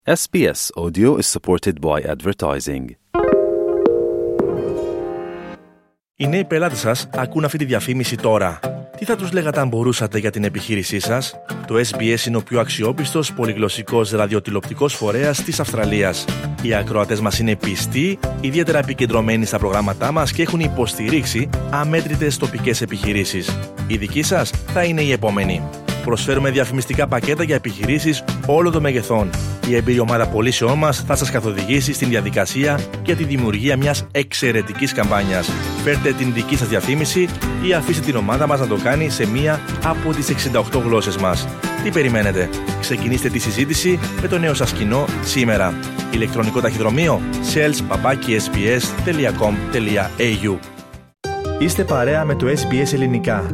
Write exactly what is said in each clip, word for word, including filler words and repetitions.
ες μπι ες Audio is supported by advertising. Οι νέοι πελάτες σας ακούν αυτή τη διαφήμιση τώρα. Τι θα τους λέγατε αν μπορούσατε για την επιχείρησή σας? Το ες μπι ες είναι ο πιο αξιόπιστος πολυγλωσσικός ραδιοτηλεοπτικός φορέας της Αυστραλίας. Οι ακροατές μας είναι πιστοί, ιδιαίτερα επικεντρωμένοι στα προγράμματά μας και έχουν υποστηρίξει αμέτρητες τοπικές επιχειρήσεις. Η δική σας θα είναι η επόμενη. Προσφέρουμε διαφημιστικά πακέτα για επιχειρήσεις όλων των μεγεθών. Η εμπειρή ομάδα πωλήσεών μας θα σας καθοδηγήσει στην διαδικασία για τη δημιουργία μιας εξαιρετικής καμπάνιας. Φέρτε την δική σας διαφήμιση ή αφήστε την ομάδα μας να το κάνει σε μία από τις εξήντα οκτώ γλώσσες μας. Τι περιμένετε? Ξεκινήστε τη συζήτηση με το νέο σας κοινό σήμερα. Ηλεκτρονικό ταχυδρομείο sales παπάκι ες μπι ες τελεία κομ τελεία έι γιου. Είστε παρέα με το ες μπι ες Ελληνικά.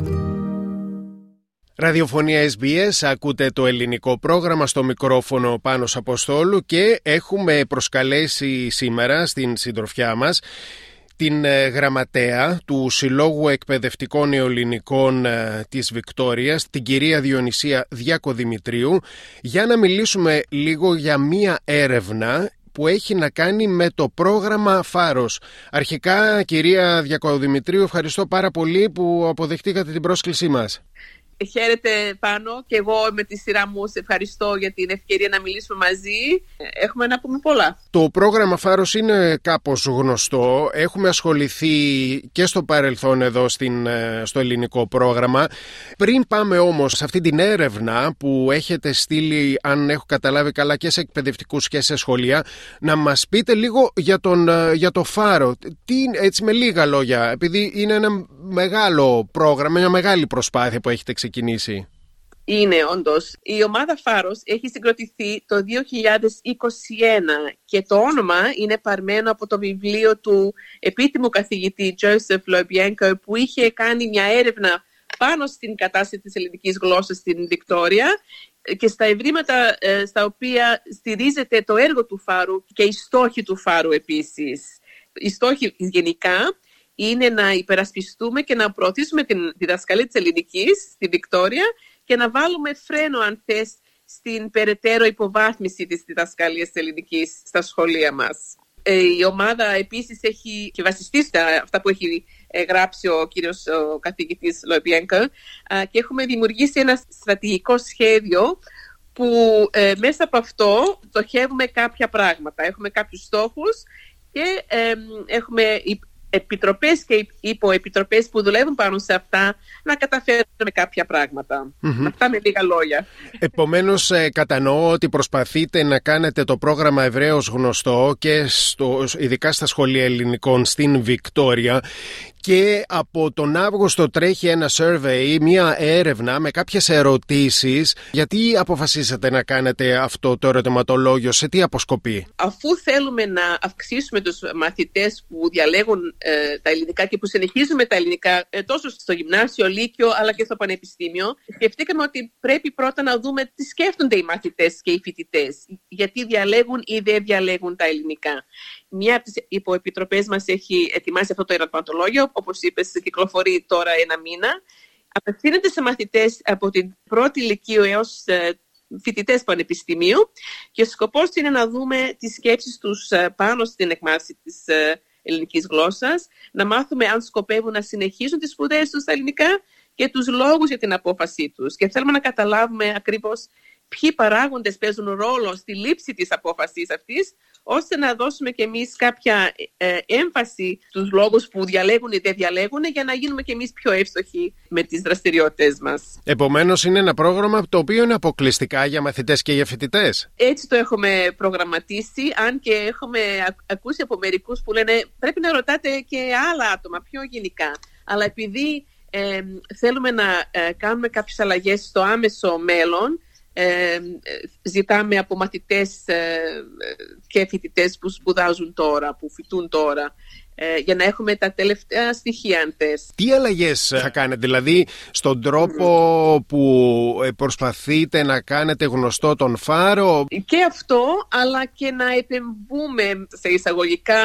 Ραδιοφωνία ες μπι ες, ακούτε το ελληνικό πρόγραμμα, στο μικρόφωνο Πάνος Αποστόλου και έχουμε προσκαλέσει σήμερα στην συντροφιά μας την γραμματέα του Συλλόγου Εκπαιδευτικών Νεοελληνικών της Βικτόριας, την κυρία Διονυσία Διακοδημητρίου, για να μιλήσουμε λίγο για μία έρευνα που έχει να κάνει με το πρόγραμμα Φάρος. Αρχικά, κυρία Διακοδημητρίου, ευχαριστώ πάρα πολύ που αποδεχτήκατε την πρόσκλησή μας. Χαίρετε Πάνο, και εγώ με τη σειρά μου σε ευχαριστώ για την ευκαιρία να μιλήσουμε μαζί. Έχουμε να πούμε πολλά. Το πρόγραμμα Φάρος είναι κάπως γνωστό. Έχουμε ασχοληθεί και στο παρελθόν εδώ στην, στο ελληνικό πρόγραμμα. Πριν πάμε όμως σε αυτή την έρευνα που έχετε στείλει, αν έχω καταλάβει καλά, και σε εκπαιδευτικούς και σε σχολεία, να μας πείτε λίγο για, τον, για το Φάρο. Τι, έτσι με λίγα λόγια, επειδή είναι ένα μεγάλο πρόγραμμα, μια μεγάλη προσπάθεια που έχετε ξεκινήσει. Είναι όντως. Η ομάδα Φάρος έχει συγκροτηθεί το δύο χιλιάδες είκοσι ένα και το όνομα είναι παρμένο από το βιβλίο του επίτιμου καθηγητή Joseph Lobienko, που είχε κάνει μια έρευνα πάνω στην κατάσταση της ελληνικής γλώσσας στην Βικτόρια και στα ευρήματα ε, στα οποία στηρίζεται το έργο του Φάρου και οι στόχοι του Φάρου επίσης. Οι στόχοι γενικά είναι να υπερασπιστούμε και να προωθήσουμε την διδασκαλία της ελληνικής στη Βικτόρια και να βάλουμε φρένο, αν θες, στην περαιτέρω υποβάθμιση της διδασκαλίας της ελληνικής στα σχολεία μας. Η ομάδα επίσης έχει και βασιστεί στα αυτά που έχει γράψει ο κύριος ο καθηγητής Lobienko και έχουμε δημιουργήσει ένα στρατηγικό σχέδιο που ε, μέσα από αυτό στοχεύουμε κάποια πράγματα. Έχουμε κάποιους στόχους και ε, έχουμε επιτροπές και υποεπιτροπές που δουλεύουν πάνω σε αυτά να καταφέρουμε κάποια πράγματα. Mm-hmm. Αυτά με λίγα λόγια. Επομένως, ε, κατανοώ ότι προσπαθείτε να κάνετε το πρόγραμμα ευρέως γνωστό και στο, ειδικά στα σχολεία ελληνικών στην Βικτόρια. Και από τον Αύγουστο τρέχει ένα survey, μια έρευνα με κάποιες ερωτήσεις. Γιατί αποφασίσατε να κάνετε αυτό το ερωτηματολόγιο, σε τι αποσκοπεί? Αφού θέλουμε να αυξήσουμε τους μαθητές που διαλέγουν ε, τα ελληνικά και που συνεχίζουμε τα ελληνικά ε, τόσο στο γυμνάσιο, λύκειο αλλά και στο πανεπιστήμιο, σκεφτήκαμε ότι πρέπει πρώτα να δούμε τι σκέφτονται οι μαθητές και οι φοιτητές. Γιατί διαλέγουν ή δεν διαλέγουν τα ελληνικά. Μια από τις υποεπιτροπές μας έχει ετοιμάσει αυτό το ερωτηματολόγιο, όπως είπες, κυκλοφορεί τώρα ένα μήνα. Απευθύνεται σε μαθητές από την πρώτη ηλικίου έως ε, φοιτητές πανεπιστημίου και ο σκοπός είναι να δούμε τις σκέψεις τους ε, πάνω στην εκμάθηση της ε, ελληνικής γλώσσας, να μάθουμε αν σκοπεύουν να συνεχίσουν τις σπουδές τους στα ελληνικά και τους λόγους για την απόφασή τους. Και θέλουμε να καταλάβουμε ακριβώς ποιοι παράγοντες παίζουν ρόλο στη λήψη της απόφασης αυτής, ώστε να δώσουμε και εμείς κάποια ε, έμφαση στους λόγους που διαλέγουν ή δεν διαλέγουν, για να γίνουμε και εμείς πιο εύστοχοι με τις δραστηριότητες μας. Επομένως, είναι ένα πρόγραμμα το οποίο είναι αποκλειστικά για μαθητές και για φοιτητές. Έτσι το έχουμε προγραμματίσει, αν και έχουμε ακούσει από μερικούς που λένε πρέπει να ρωτάτε και άλλα άτομα πιο γενικά. Αλλά επειδή ε, θέλουμε να ε, κάνουμε κάποιες αλλαγές στο άμεσο μέλλον, Ε, ζητάμε από μαθητές ε, και φοιτητές που σπουδάζουν τώρα, που φοιτούν τώρα, ε, για να έχουμε τα τελευταία στοιχεία, αν θες. Τι αλλαγές θα κάνετε, δηλαδή, στον τρόπο mm. που προσπαθείτε να κάνετε γνωστό τον Φάρο? Και αυτό, αλλά και να επεμβούμε σε εισαγωγικά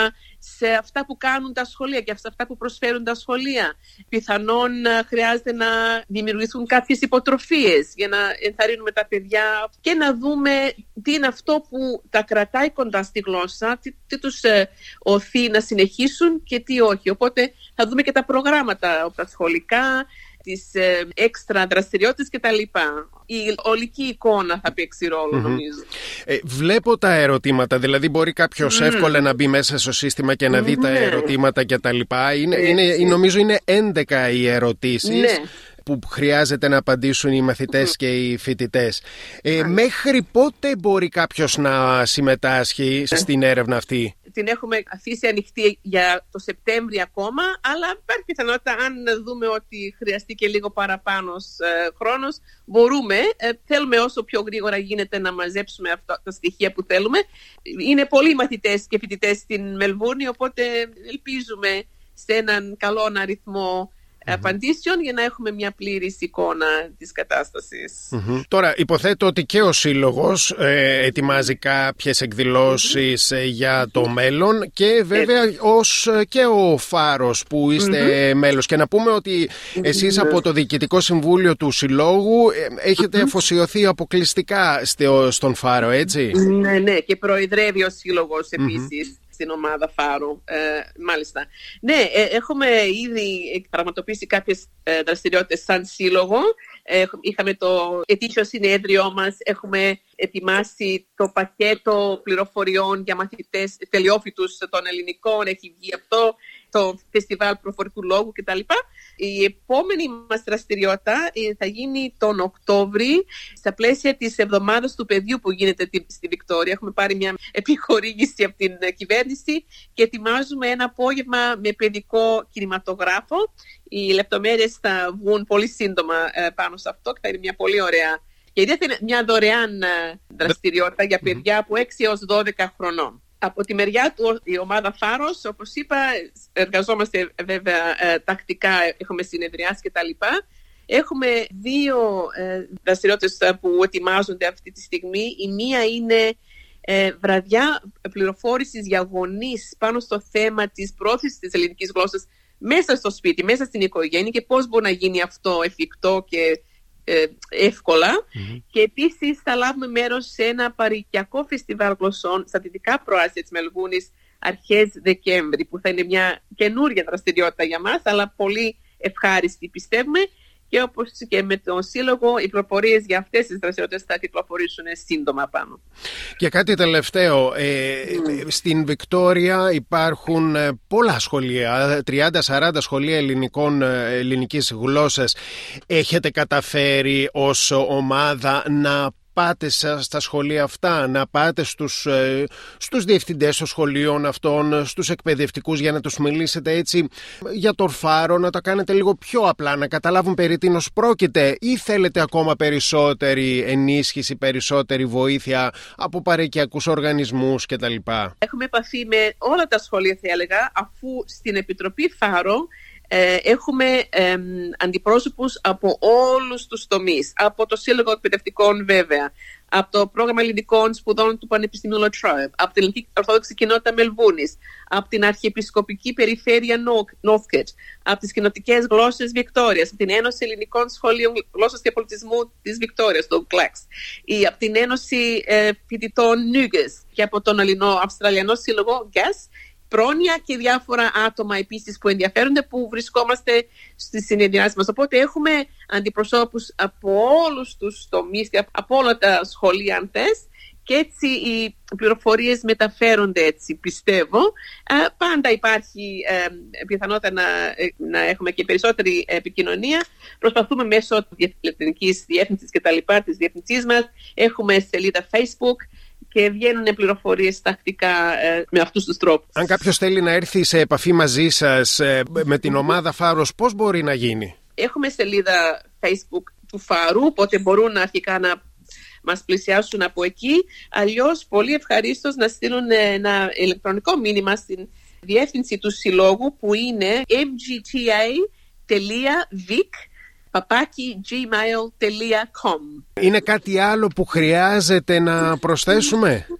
σε αυτά που κάνουν τα σχολεία και σε αυτά που προσφέρουν τα σχολεία. Πιθανόν χρειάζεται να δημιουργηθούν κάποιες υποτροφίες για να ενθαρρύνουμε τα παιδιά και να δούμε τι είναι αυτό που τα κρατάει κοντά στη γλώσσα, τι, τι τους ε, οθεί να συνεχίσουν και τι όχι. Οπότε θα δούμε και τα προγράμματα, τα σχολικά, τις ε, έξτρα δραστηριότητες κτλ. Η ολική εικόνα θα παίξει ρόλο, mm-hmm. νομίζω. Ε, βλέπω τα ερωτήματα, δηλαδή μπορεί κάποιος mm. εύκολα να μπει μέσα στο σύστημα και να mm-hmm. δει τα ερωτήματα κτλ. Είναι, είναι, είναι, νομίζω είναι έντεκα οι ερωτήσεις. Ναι. Που χρειάζεται να απαντήσουν οι μαθητές και οι φοιτητές. Ε, μέχρι πότε μπορεί κάποιος να συμμετάσχει στην έρευνα αυτή? Την έχουμε αφήσει ανοιχτή για το Σεπτέμβριο ακόμα, αλλά υπάρχει πιθανότητα, αν δούμε ότι χρειαστεί και λίγο παραπάνω ε, χρόνος, μπορούμε, ε, θέλουμε όσο πιο γρήγορα γίνεται να μαζέψουμε αυτά τα στοιχεία που θέλουμε. Είναι πολλοί μαθητές και φοιτητές στην Μελβούρνη, οπότε ελπίζουμε σε έναν καλό αριθμό Mm-hmm. απαντήσεων για να έχουμε μια πλήρης εικόνα της κατάστασης. Mm-hmm. Τώρα, υποθέτω ότι και ο Σύλλογος ε, ετοιμάζει κάποιες εκδηλώσεις mm-hmm. ε, για το μέλλον και βέβαια Έτσι. ως και ο Φάρος που είστε mm-hmm. μέλος. Και να πούμε ότι εσείς mm-hmm. από το Διοικητικό Συμβούλιο του Συλλόγου ε, έχετε mm-hmm. αφοσιωθεί αποκλειστικά στο, στον Φάρο, έτσι? Ναι, ναι, και προεδρεύει ο Σύλλογος επίσης. Mm-hmm. στην ομάδα Φάρου, ε, μάλιστα. Ναι, ε, έχουμε ήδη πραγματοποιήσει κάποιες ε, δραστηριότητες σαν σύλλογο. Ε, είχαμε το ετήσιο συνέδριό μας, έχουμε ετοιμάσει το πακέτο πληροφοριών για μαθητές τελειόφοιτους των ελληνικών, έχει βγει αυτό, το φεστιβάλ προφορικού λόγου κτλ. Η επόμενη μας δραστηριότητα θα γίνει τον Οκτώβρη στα πλαίσια της εβδομάδας του παιδιού που γίνεται στη Βικτόρια. Έχουμε πάρει μια επιχορήγηση από την κυβέρνηση και ετοιμάζουμε ένα απόγευμα με παιδικό κινηματογράφο. Οι λεπτομέρειες θα βγουν πολύ σύντομα πάνω σε αυτό και θα είναι μια πολύ ωραία και ιδιαίτερα μια δωρεάν δραστηριότητα για παιδιά από έξι έως δώδεκα χρονών. Από τη μεριά του η ομάδα Φάρος, όπως είπα, εργαζόμαστε βέβαια ε, τακτικά, έχουμε συνεδριάσει κτλ. Έχουμε δύο ε, δραστηριότητες που ετοιμάζονται αυτή τη στιγμή. Η μία είναι ε, βραδιά πληροφόρησης για γονείς πάνω στο θέμα της πρόθεσης της ελληνικής γλώσσας μέσα στο σπίτι, μέσα στην οικογένεια και πώς μπορεί να γίνει αυτό εφικτό και Ε, εύκολα mm-hmm. και επίσης θα λάβουμε μέρος σε ένα παροικιακό φεστιβάλ γλωσσών στα δυτικά προάστια της Μελβούρνης αρχές Δεκέμβρη, που θα είναι μια καινούρια δραστηριότητα για μας, αλλά πολύ ευχάριστη πιστεύουμε, και όπως και με τον Σύλλογο οι πληροφορίες για αυτές τις δραστηριότητες θα κυκλοφορήσουν σύντομα πάνω. Και κάτι τελευταίο, ε, mm. στην Βικτόρια υπάρχουν πολλά σχολεία, τριάντα σαράντα σχολεία ελληνικών, ελληνικής γλώσσας. Έχετε καταφέρει ως ομάδα να πάτε στα σχολεία αυτά, να πάτε στους, στους διευθυντές των σχολείων αυτών, στους εκπαιδευτικούς, για να τους μιλήσετε έτσι για τον Φάρο, να τα κάνετε λίγο πιο απλά, να καταλάβουν περί τίνος πρόκειται, ή θέλετε ακόμα περισσότερη ενίσχυση, περισσότερη βοήθεια από παροικιακούς οργανισμούς κτλ? Έχουμε επαφή με όλα τα σχολεία, θα έλεγα, αφού στην Επιτροπή Φάρο Ε, έχουμε ε, αντιπρόσωπους από όλους τους τομείς, από το Σύλλογο Εκπαιδευτικών βέβαια, από το Πρόγραμμα Ελληνικών Σπουδών του Πανεπιστημίου Λατρόιμπ, από την Ελληνική Ορθόδοξη Κοινότητα Μελβούρνης, από την Αρχιεπισκοπική Περιφέρεια Νόρθκετ, από τις Κοινοτικές Γλώσσες Βικτόριας, από την Ένωση Ελληνικών Σχολείων Γλώσσας και Πολιτισμού της Βικτόριας, το γκλέξ, ή από την Ένωση ε, Φοιτητών Νούγκες και από τον Ελληνο-Αυστραλιανό Σύλλογο ΓΚΕΣ, πρόνοια και διάφορα άτομα επίσης που ενδιαφέρονται, που βρισκόμαστε στις συνεδριάσεις μας. Οπότε έχουμε αντιπροσώπους από όλους τους τομείς, από όλα τα σχολεία αν θες, και έτσι οι πληροφορίες μεταφέρονται έτσι, πιστεύω. Πάντα υπάρχει πιθανότητα να, να έχουμε και περισσότερη επικοινωνία. Προσπαθούμε μέσω της ηλεκτρονικής διεύθυνσης και τα λοιπά της διεύθυνσής μας. Έχουμε σελίδα Facebook και βγαίνουν πληροφορίες τακτικά ε, με αυτούς τους τρόπους. Αν κάποιος θέλει να έρθει σε επαφή μαζί σας ε, με την ομάδα Φάρος, πώς μπορεί να γίνει? Έχουμε σελίδα Facebook του Φάρου, οπότε μπορούν αρχικά να μας πλησιάσουν από εκεί. Αλλιώς πολύ ευχαρίστως να στείλουν ένα ηλεκτρονικό μήνυμα στην διεύθυνση του Συλλόγου, που είναι εμ τζι τι έι τελεία βικ παπάκι gmail τελεία com. Είναι κάτι άλλο που χρειάζεται να προσθέσουμε?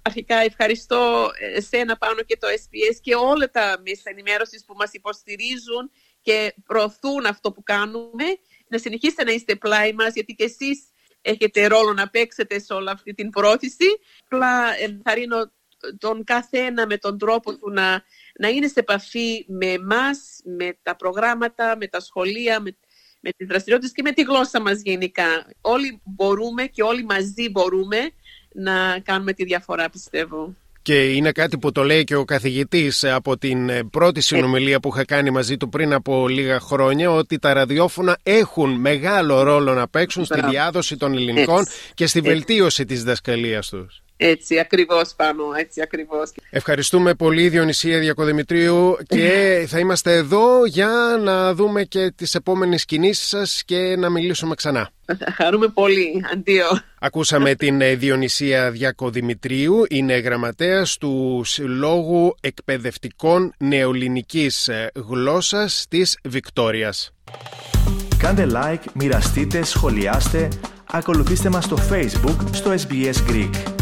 αρχικά ευχαριστώ εσένα πάνω και το ες μπι ες και όλα τα μέσα ενημέρωσης που μας υποστηρίζουν και προωθούν αυτό που κάνουμε. Να συνεχίσετε να είστε πλάι μας, γιατί και εσείς έχετε ρόλο να παίξετε σε όλη αυτή την πρόθεση. Απλά ενθαρρύνω τον καθένα με τον τρόπο του να, να είναι σε επαφή με εμάς, με τα προγράμματα, με τα σχολεία, με, με τις δραστηριότητες και με τη γλώσσα μας γενικά. Όλοι μπορούμε και όλοι μαζί μπορούμε να κάνουμε τη διαφορά, πιστεύω. Και είναι κάτι που το λέει και ο καθηγητής από την πρώτη συνομιλία που είχα κάνει μαζί του πριν από λίγα χρόνια, ότι τα ραδιόφωνα έχουν μεγάλο ρόλο να παίξουν στη διάδοση των ελληνικών έτσι, και στη βελτίωση έτσι. της διδασκαλίας τους. Έτσι ακριβώς πάνω, έτσι ακριβώς. Ευχαριστούμε πολύ, Διονυσία Διακοδημητρίου, και θα είμαστε εδώ για να δούμε και τις επόμενες κινήσεις σας και να μιλήσουμε ξανά. Θα χαρούμε πολύ. Αντίο. Ακούσαμε την Διονυσία Διακοδημητρίου, είναι γραμματέας του Συλλόγου Εκπαιδευτικών Νεοελληνικής Γλώσσας της Βικτόριας. Κάντε like, μοιραστείτε, σχολιάστε, ακολουθήστε μας στο Facebook στο ες μπι ες Greek.